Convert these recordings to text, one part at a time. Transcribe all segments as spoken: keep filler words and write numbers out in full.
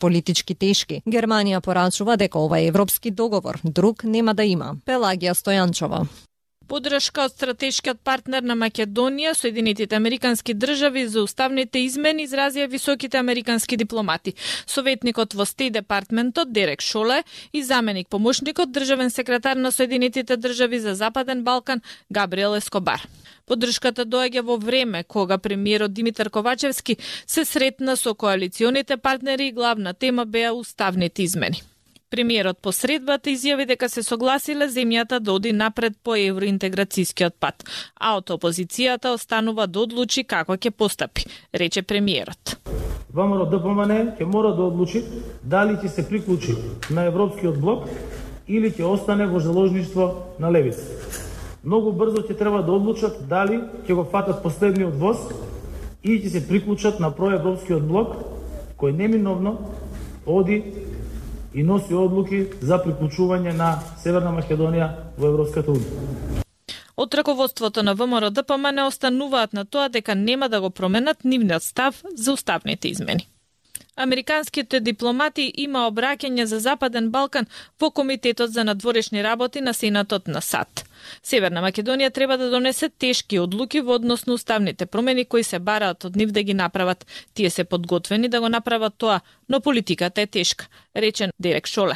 политички тешки. Германија порачува дека ова е европски договор, друг нема да има. Пелагија Стојанчова. Подршка од стратешкиот партнер на Македонија, Соединетите Американски држави за уставните измени изразија високите американски дипломати. Советникот во Стејт департментот Дерек Шоле и заменик помошникот државен секретар на Соединетите држави за Западен Балкан Габриел Ескобар. Подршката доаѓа во време кога премиерот Димитар Ковачевски се сретна со коалиционите партнери и главна тема беа уставните измени. Премиерот по средбата изјави дека се согласиле земјата да оди напред по евроинтеграцијскиот пат, а од опозицијата останува да одлучи како ќе постапи, рече премиерот. ВМРО ДПМН ќе мора да одлучи дали ќе се приклучи на европскиот блок или ќе остане во заложништво на левица. Многу брзо ќе треба да одлучат дали ќе го фатат последниот воз и ќе се приклучат на проевропскиот блок, кој неминовно оди и носи одлуки за приклучување на Северна Македонија во Европската унија. Од раководството на ВМРО ДПМН остануваат на тоа дека нема да го променат нивниот став за уставните измени. Американските дипломати има обраќање за Западен Балкан во Комитетот за надворешни работи на Сенатот на САД. Северна Македонија треба да донесе тешки одлуки во однос на уставните промени кои се бараат од нив да ги направат. Тие се подготвени да го направат тоа, но политиката е тешка, речен Дерек Шоле.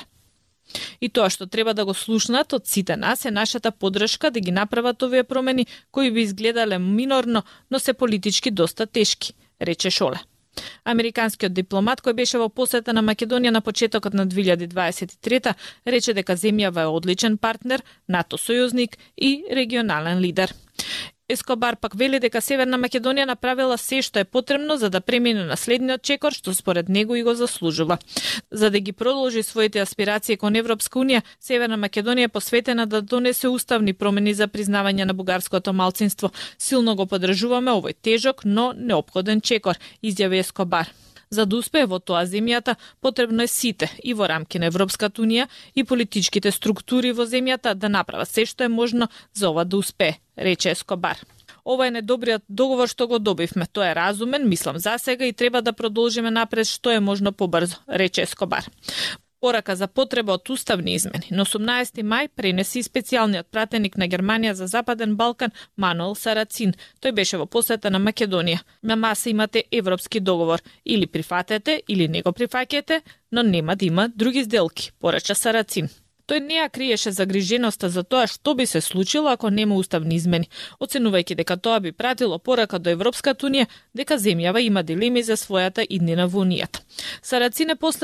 И тоа што треба да го слушнат од сите нас е нашата поддршка да ги направат овие промени кои би изгледале минорно, но се политички доста тешки, рече Шоле. Американскиот дипломат кој беше во посета на Македонија на почетокот на две илјади дваесет и трета рече дека земјава е одличен партнер, НАТО сојузник и регионален лидер. Ескобар пак вели дека Северна Македонија направила се што е потребно за да премине на следниот чекор, што според него и го заслужува. За да ги продолжи своите аспирации кон Европска унија, Северна Македонија е посветена да донесе уставни промени за признавање на бугарското малцинство. Силно го поддржуваме овој тежок, но неопходен чекор, изјави Ескобар. За да успее во тоа земјата, потребно е сите, и во рамки на Европската унија, и политичките структури во земјата да направат се што е можно за ова да успее, рече Ескобар. Ова е недобриот договор што го добивме. Тој е разумен, мислам за сега и треба да продолжиме напред што е можно побрзо, рече Ескобар. Порака за потреба од уставни измени. На осумнаесети мај пренеси специјалниот пратеник на Германија за Западен Балкан Мануел Сарацин. Тој беше во посета на Македонија. На маса имате европски договор. Или прифатете, или не го прифаќате, но нема да има други сделки, порача Сарацин. Тој не ја криеше загриженоста за тоа што би се случило ако нема уставни измени, оценувајќи дека тоа би пратило порака до Европската унија дека земјава има дилеми за својата иднина во унијата. Сарацин е после